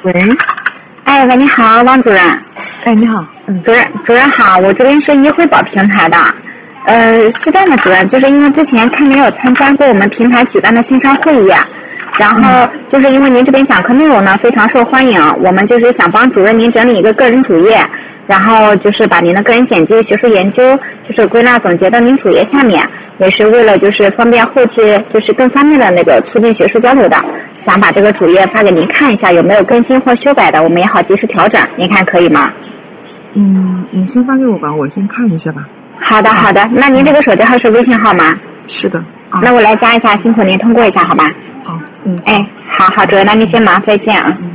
喂， 哎喂，你好，王主任。 哎，你好， 主任好，我这边是医惠宝平台的。是这样的，主任，就是因为之前看您有参加过我们平台举办的线上会议，然后就是因为您这边讲课内容呢非常受欢迎，我们就是想帮主任您整理一个个人主页，然后就是把您的个人简介、学术研究就是归纳总结到您主页下面，也是为了就是方便后期就是更方便的那个促进学术交流的，想把这个主页发给您看一下，有没有更新或修改的，我们也好及时调整，您看可以吗？ 你先发给我吧，我先看一下吧。 好的，那您这个手机号是微信号吗？ 是的。 那我来加一下，辛苦您通过一下好吧？ 好， 好，主任，那您先忙，再见啊。